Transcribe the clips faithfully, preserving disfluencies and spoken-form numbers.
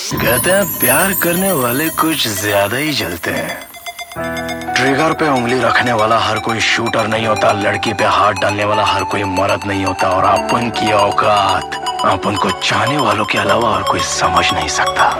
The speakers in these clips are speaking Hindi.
कहते हैं प्यार करने वाले कुछ ज्यादा ही जलते हैं। ट्रिगर पे उंगली रखने वाला हर कोई शूटर नहीं होता, लड़की पे हाथ डालने वाला हर कोई मर्द नहीं होता, और अपन की औकात अपन को चाहने वालों के अलावा और कोई समझ नहीं सकता।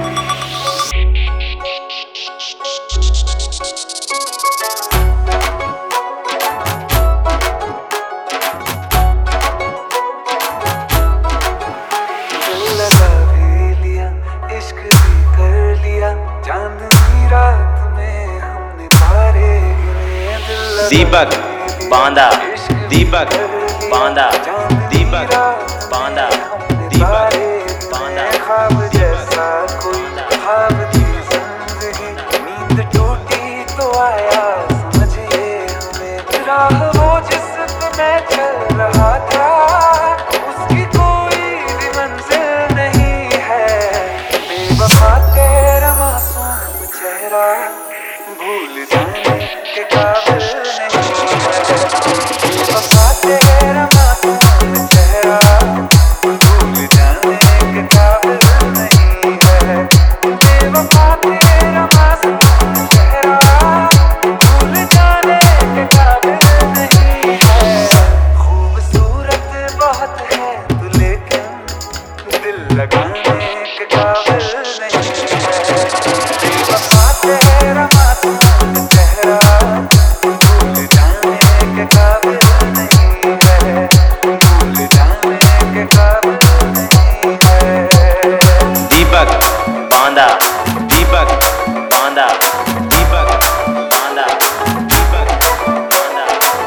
दीपक बांदा दीपक बांदा दीपक बांदा दीपक बांदा ख्वाब जैसा कोई ख्वाब थी जिंदगी, नींद टूटी तो आया समझिए हमें, राह वो जिस पे मैं चल रहा था उसकी कोई भी मंजिल नहीं है। बेवफा तेरा मासूम चेहरा भूल जाने के काबिल नहीं है। बेवफा तेरा मासूम चेहरा भूल जाने के काबिल नहीं है। बेवफा तेरा मासूम चेहरा भूल जाने के काबिल नहीं है। खूबसूरत बहुत है तू लेकिन दिल लगाने के काबिल नहीं है। बेवफा तेरा मासूम चेहरा भूल जाने के काबिल नहीं है। भूल जाने के काबिल नहीं है। दीपक बांदा दीपक बांदा दीपक बांदा दीपक बांदा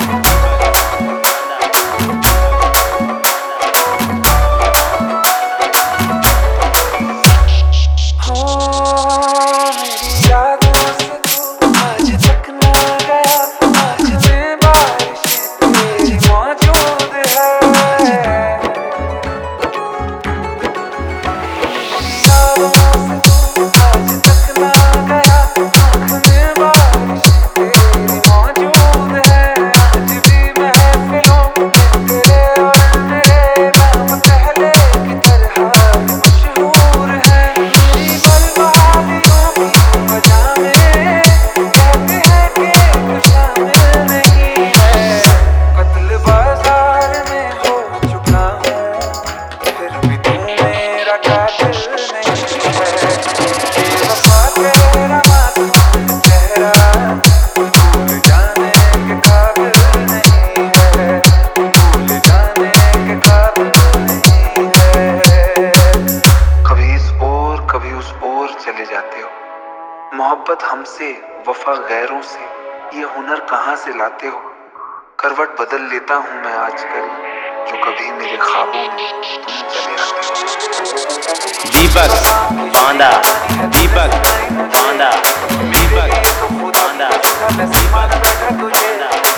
हाँ, मेरी यादों से तू आज तक ना गया, आज में बारिशें तेरी मौजूद है। मेरी यादों से तू आज तक ना गया, आँख में बारिशें तेरी मौजूद है। आज भी महफिलों में तेरे और मेरे नाम पहले की तरह मशहूर है। मेरी बर्बादियों की वजह में कहते हैं कि तू शामिल नहीं है। कत्ल बाजार में हो चुका हूँ फिर भी तू मेरा कातिल नहीं है। बेवफा तेरा मासूम चेहरा भूल जाने के काबिल नहीं है। भूल जाने के काबिल नहीं है। कभी इस ओर कभी उस ओर चले जाते हो, मोहब्बत हमसे वफा गैरों से, ये हुनर कहाँ से लाते हो। करवट बदल लेता हूँ मैं आजकल, जो कभी मेरे ख्वाबों में तुम चले आते हो। दीपक बांदा दीपक बांदा दीपक बांदा मैं बैठा तुझे